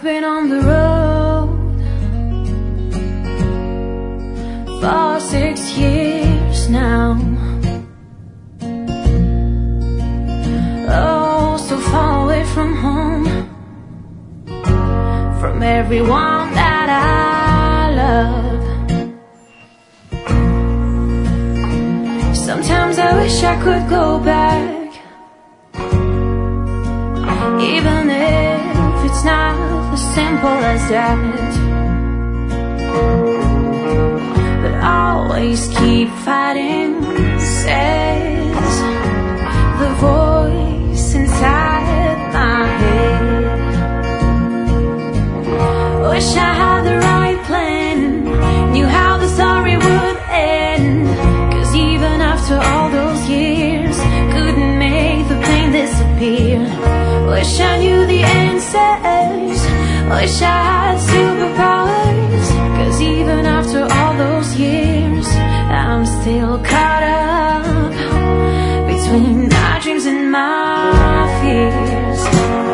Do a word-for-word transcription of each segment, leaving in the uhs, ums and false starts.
I've been on the road for six years now. Oh, so far away from home, from everyone that I love. Sometimes I wish I could go back, even if it's not as simple as that. But always keep fighting, says the voice inside my head. Wish I had the right plan, knew how the story would end. Cause even after all those years, couldn't make the pain disappear. Wish I knew the answers, wish I had superpowers. Cause even after all those years, I'm still caught up between my dreams and my fears.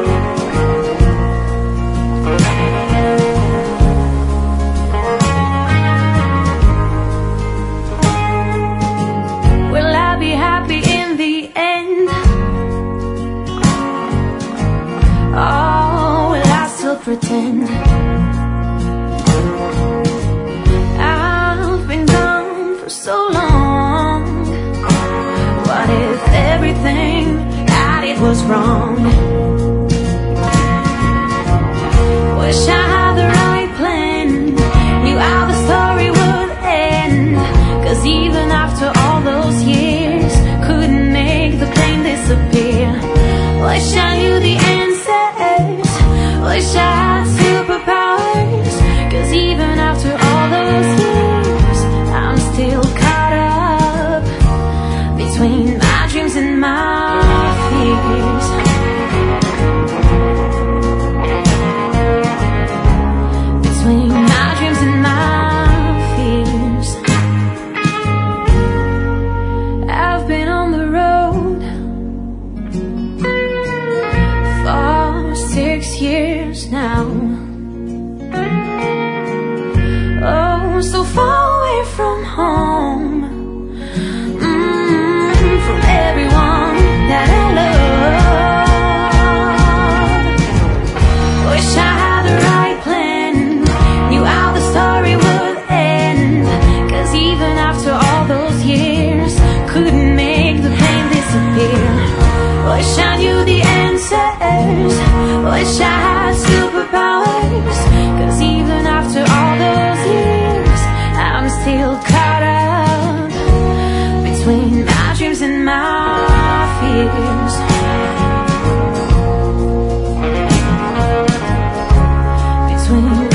Will I be happy in the end? Oh, will I still pretend? I've been gone for so long. What if everything I did was wrong? Wish I had the right plan, knew how the story would end. Cause even after all those years, couldn't make the pain disappear. Wish I knew the answers, wish I had superpowers. Cause even after all those years, I'm still caught up between my dreams and my fears. Between my dreams and my fears. I've been on the road for six years now. Oh, so far away from home, mm, from everyone that I love. Wish I had the right plan, knew how the story would end. Cause even after all those years, couldn't make the pain disappear. Wish I knew the answers, wish I had superpowers. Cause even after all those years, I'm still caught up between my dreams and my fears. Between